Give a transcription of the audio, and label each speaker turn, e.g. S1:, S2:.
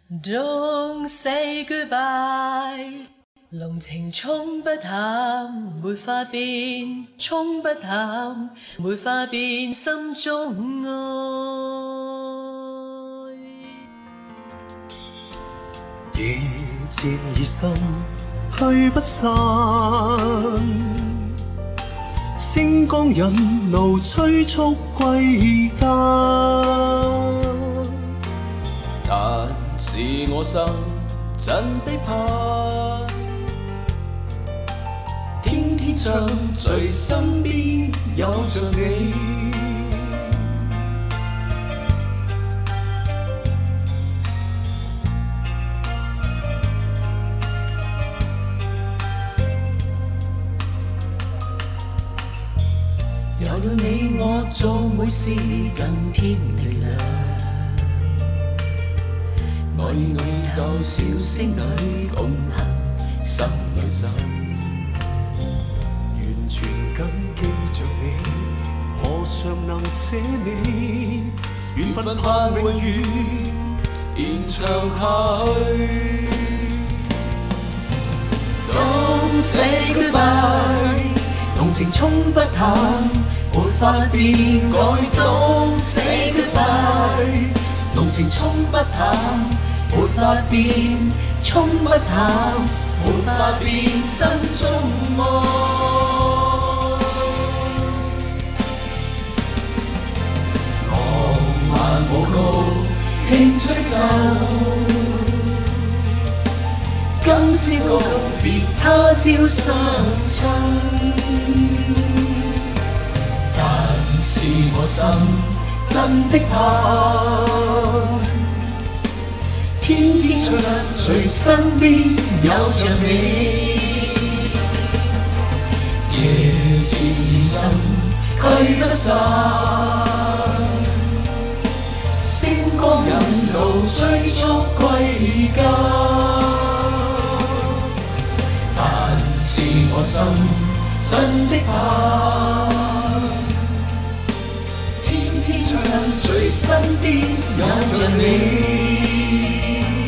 S1: Don't say goodbye， 濃情沖不淡，沒法變，沖不淡，沒法變心中愛。
S2: 夜漸熱心，去不散，星光引路催促歸家。
S3: 但是我心真的怕，天天想在身邊有着你。有了你，我做每事更天地亮。愛舊小星女共行心裏心，
S2: 完全緊記着你，何嘗能捨你？
S3: 緣分盼永遠延長下去。Don't say goodbye， 濃情沖不淡，沒法變改。Don't say goodbye， 濃情沖不淡。沒法變，沖不淡，沒法變心中愛。浪漫舞曲聽吹奏，今宵告別他朝相親。但是我心真的怕，天天想隨身邊有着你，夜漸熱心驅不散，星光引路催促歸家。但是我心真的怕，天天想隨身邊有着你。